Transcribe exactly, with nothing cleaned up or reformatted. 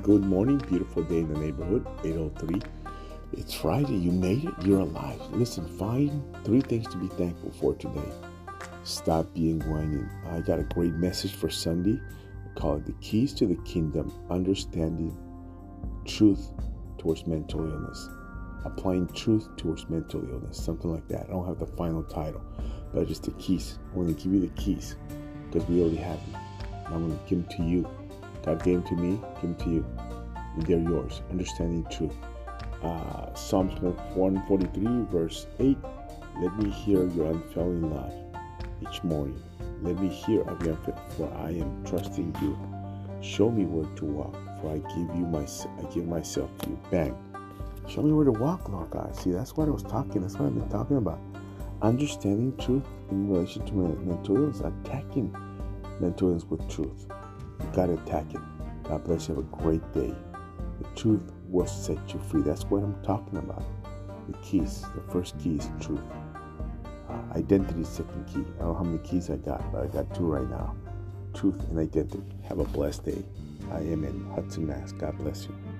Good morning, beautiful day in the neighborhood, eight oh three. It's Friday, you made it, you're alive. Listen, find three things to be thankful for today. Stop being whining. I got a great message for Sunday. I call it The Keys to the Kingdom, Understanding Truth Towards Mental Illness. Applying truth towards mental illness, something like that. I don't have the final title, but just the keys. I'm going to give you the keys because we already have them. I'm going to give them to you. God gave them to me, give them to you. And they're yours. Understanding truth. Uh, Psalms one forty-three, verse eight. Let me hear your unfailing love each morning. Let me hear of your unfailing, for I am trusting you. Show me where to walk, for I give you my, I give myself to you. Bang. Show me where to walk, Lord God. See, that's what I was talking. That's what I've been talking about. Understanding truth in relation to mental illness. Attacking mental illness with truth. You got to attack it. God bless you. Have a great day. The truth will set you free. That's what I'm talking about. The keys. The first key is truth. Uh, identity is second key. I don't know how many keys I got, but I got two right now. Truth and identity. Have a blessed day. I am in Hudson, Mass. God bless you.